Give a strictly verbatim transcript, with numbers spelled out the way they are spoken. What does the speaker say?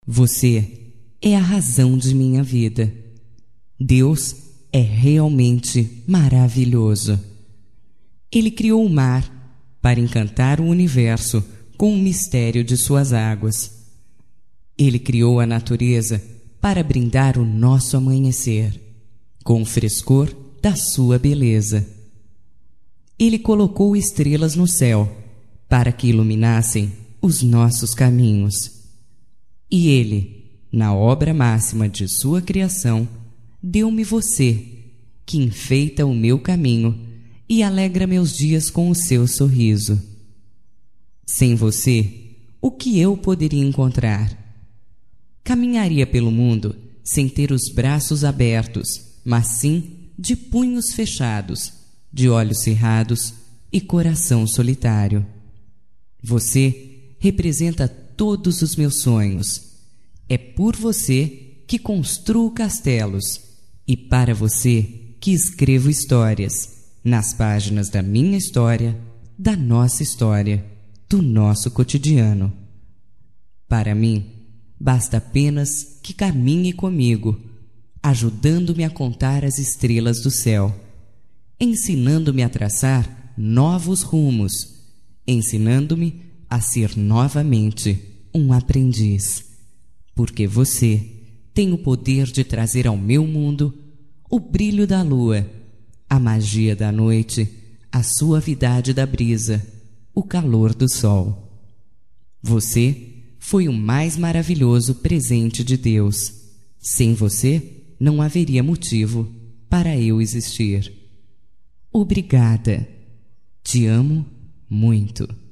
Você é a razão de minha vida. Deus é realmente maravilhoso. Ele criou o mar para encantar o universo com o mistério de suas águas. Ele criou a natureza para brindar o nosso amanhecer, com o frescor da sua beleza. Ele colocou estrelas no céu para que iluminassem os nossos caminhos. E Ele, na obra máxima de sua criação, deu-me você, que enfeita o meu caminho e alegra meus dias com o seu sorriso. Sem você, o que eu poderia encontrar? Caminharia pelo mundo sem ter os braços abertos, mas sim de punhos fechados, de olhos cerrados e coração solitário. Você representa todos os meus sonhos. É por você que construo castelos e para você que escrevo histórias nas páginas da minha história, da nossa história, do nosso cotidiano. Para mim, basta apenas que caminhe comigo, ajudando-me a contar as estrelas do céu, ensinando-me a traçar novos rumos, ensinando-me a ser novamente um aprendiz, porque você tem o poder de trazer ao meu mundo o brilho da lua, a magia da noite, a suavidade da brisa, o calor do sol. Você foi o mais maravilhoso presente de Deus. Sem você, não haveria motivo para eu existir. Obrigada. Te amo muito.